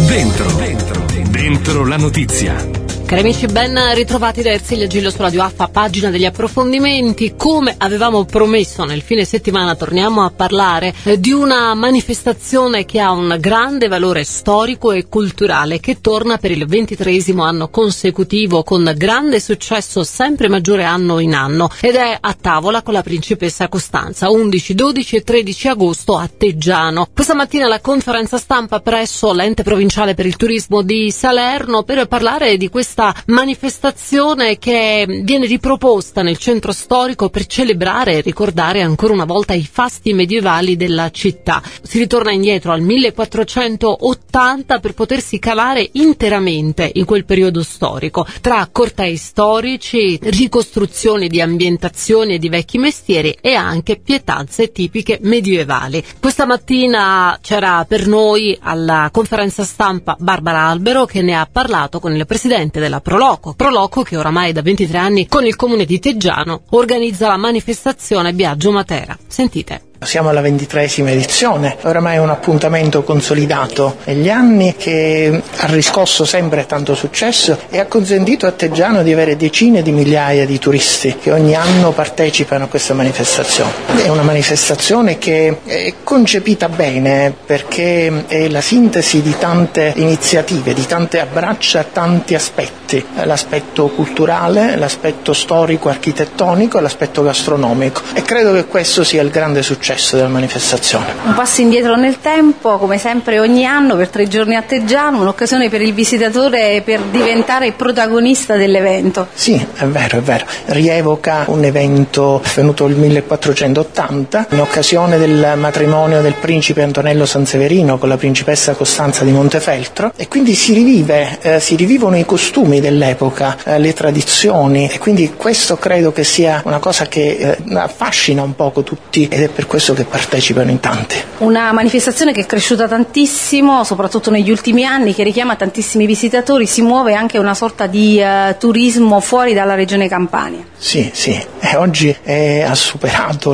Dentro la notizia. Cari amici, ben ritrovati da Ersilia Gillo su Radio Alfa, pagina degli approfondimenti. Come avevamo promesso nel fine settimana, torniamo a parlare di una manifestazione che ha un grande valore storico e culturale, che torna per il 23esimo anno consecutivo con grande successo sempre maggiore anno in anno, ed è A tavola con la principessa Costanza, 11, 12 e 13 agosto a Teggiano. Questa mattina la conferenza stampa presso l'ente provinciale per il turismo di Salerno per parlare di questa manifestazione che viene riproposta nel centro storico per celebrare e ricordare ancora una volta i fasti medievali della città. Si ritorna indietro al 1480 per potersi calare interamente in quel periodo storico, tra cortei storici, ricostruzioni di ambientazioni e di vecchi mestieri e anche pietanze tipiche medievali. Questa mattina c'era per noi alla conferenza stampa Barbara Albero, che ne ha parlato con il presidente della Proloco che oramai da 23 anni con il comune di Teggiano organizza la manifestazione Viaggio Matera. Sentite. Siamo alla 23esima edizione, oramai è un appuntamento consolidato negli anni che ha riscosso sempre tanto successo e ha consentito a Teggiano di avere decine di migliaia di turisti che ogni anno partecipano a questa manifestazione. È una manifestazione che è concepita bene perché è la sintesi di tante iniziative, abbraccia tanti aspetti, l'aspetto culturale, l'aspetto storico, architettonico e l'aspetto gastronomico, e credo che questo sia il grande successo della manifestazione. Un passo indietro nel tempo, come sempre ogni anno per 3 giorni a Teggiano, un'occasione per il visitatore per diventare protagonista dell'evento. Sì, è vero, rievoca un evento avvenuto nel 1480 in occasione del matrimonio del principe Antonello Sanseverino con la principessa Costanza di Montefeltro, e quindi si rivivono i costumi dell'epoca, le tradizioni, e quindi questo credo che sia una cosa che affascina un poco tutti, ed è per questo che partecipano in tanti. Una manifestazione che è cresciuta tantissimo, soprattutto negli ultimi anni, che richiama tantissimi visitatori, si muove anche una sorta di turismo fuori dalla regione Campania. Sì, oggi ha superato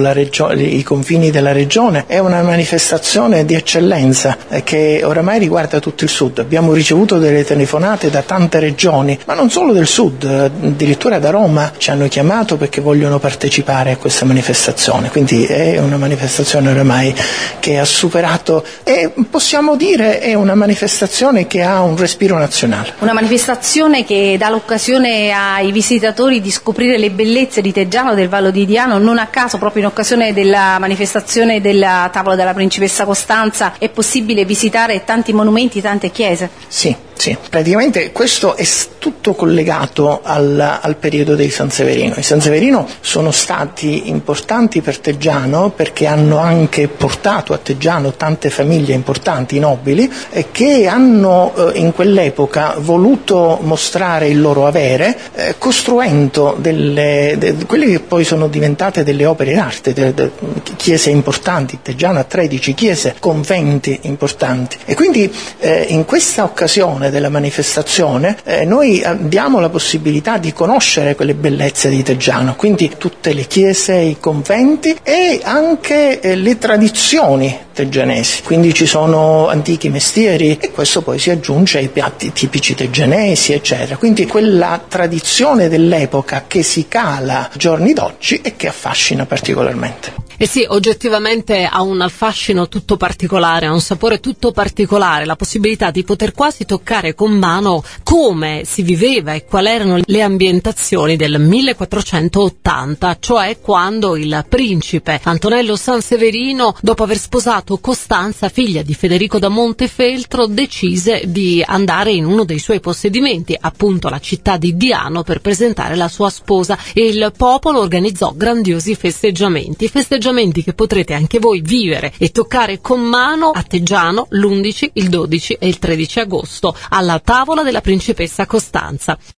i confini della regione, è una manifestazione di eccellenza che oramai riguarda tutto il sud. Abbiamo ricevuto delle telefonate da tante regioni, ma non solo del sud, addirittura da Roma ci hanno chiamato perché vogliono partecipare a questa manifestazione, quindi è una manifestazione oramai che ha superato, e possiamo dire è una manifestazione che ha un respiro nazionale. Una manifestazione che dà l'occasione ai visitatori di scoprire le bellezze di Teggiano, del Vallo di Diano. Non a caso, proprio in occasione della manifestazione della tavola della principessa Costanza, è possibile visitare tanti monumenti, tante chiese. Sì, praticamente questo è tutto collegato al periodo dei Sanseverino. I Sanseverino sono stati importanti per Teggiano perché hanno anche portato a Teggiano tante famiglie importanti, nobili, che hanno in quell'epoca voluto mostrare il loro avere costruendo quelle che poi sono diventate delle opere d'arte, chiese importanti. Teggiano ha 13 chiese, conventi importanti, e quindi in questa occasione della manifestazione noi diamo la possibilità di conoscere quelle bellezze di Teggiano, quindi tutte le chiese, i conventi e anche le tradizioni teggianesi. Quindi ci sono antichi mestieri, e questo poi si aggiunge ai piatti tipici teggianesi, eccetera. Quindi quella tradizione dell'epoca che si cala giorni d'oggi e che affascina particolarmente. Eh sì, oggettivamente ha un fascino tutto particolare, ha un sapore tutto particolare, la possibilità di poter quasi toccare con mano come si viveva e quali erano le ambientazioni del 1480, cioè quando il principe Antonello Sanseverino, dopo aver sposato Costanza, figlia di Federico da Montefeltro, decise di andare in uno dei suoi possedimenti, appunto la città di Diano, per presentare la sua sposa, e il popolo organizzò grandiosi festeggiamenti che potrete anche voi vivere e toccare con mano a Teggiano l'11, il 12 e il 13 agosto alla tavola della principessa Costanza.